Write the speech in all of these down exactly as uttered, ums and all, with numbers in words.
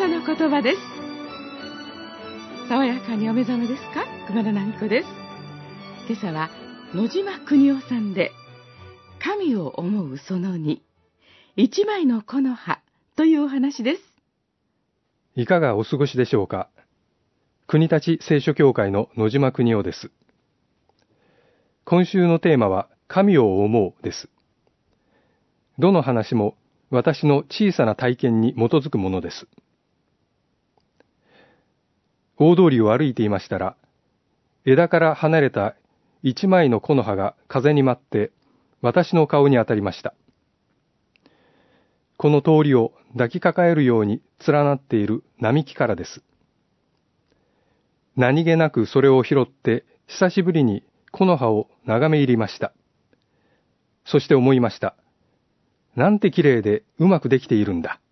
朝の言葉です。爽やかにお目覚めですか？熊田奈美子です。今朝は野島邦夫さんで、神を思うそのに、一枚の木の葉というお話です。 いかがお過ごしでしょうか。国立聖書協会の野島邦夫です。今週のテーマは神を思うです。どの話も私の小さな体験に基づくものです。大通りを歩いていましたら、枝から離れた一枚の木の葉が風に舞って私の顔に当たりました。この通りを抱きかかえるように連なっている並木からです。何気なくそれを拾って久しぶりに木の葉を眺め入りました。そして思いました。なんて綺麗でうまくできているんだ。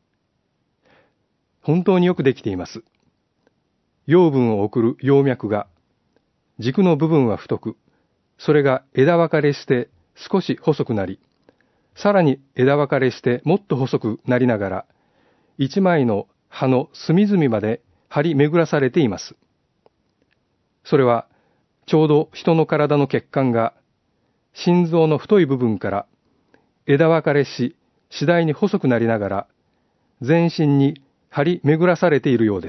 本当によくできています。養分を送る葉脈が、軸の部分は太く、それが枝分かれして少し細くなり、さらに枝分かれしてもっと細くなりながら、一枚の葉の隅々まで張り巡らされています。それは、ちょうど人の体の血管が、心臓の太い部分から枝分かれし、次第に細くなりながら、全身に張り巡らされているようです。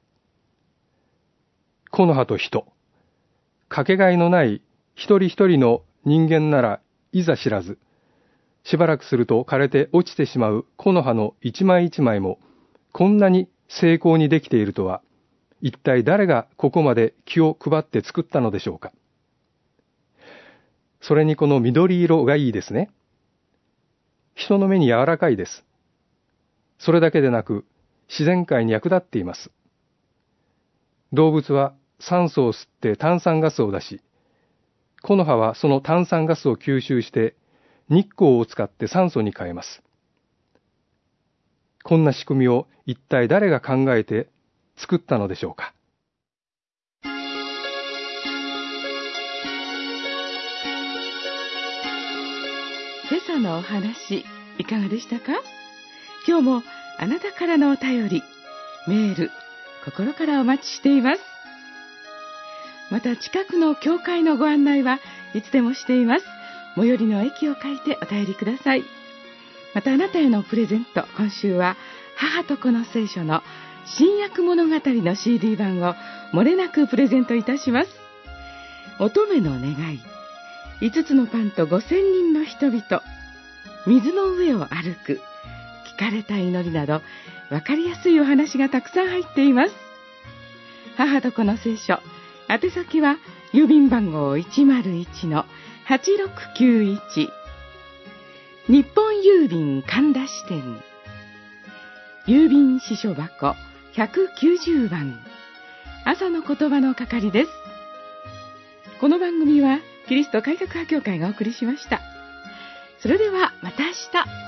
木の葉と人、かけがえのない一人一人の人間ならいざ知らず、しばらくすると枯れて落ちてしまう木の葉の一枚一枚も、こんなに精巧にできているとは、一体誰がここまで気を配って作ったのでしょうか。それにこの緑色がいいですね。人の目に柔らかいです。それだけでなく、自然界に役立っています。動物は酸素を吸って炭酸ガスを出し、木の葉はその炭酸ガスを吸収して日光を使って酸素に変えます。こんな仕組みを一体誰が考えて作ったのでしょうか。 今朝のお話、いかがでしたか？今日もあなたからのお便り、メール、心からお待ちしています。また近くの教会のご案内はいつでもしています。最寄りの駅を書いてお便りください。またあなたへのプレゼント、今週は母と子の聖書の新約物語の シーディー 版を漏れなくプレゼントいたします。乙女の願い、五つのパンと五千人の人々、水の上を歩く、聞かれた祈りなど、わかりやすいお話がたくさん入っています。母と子の聖書、宛先は郵便番号 いちまるいちのはちろくきゅういち、日本郵便神田支店、郵便支所箱ひゃくきゅうじゅうばん、朝の言葉の係です。この番組はキリスト改革派協会がお送りしました。それではまた明日。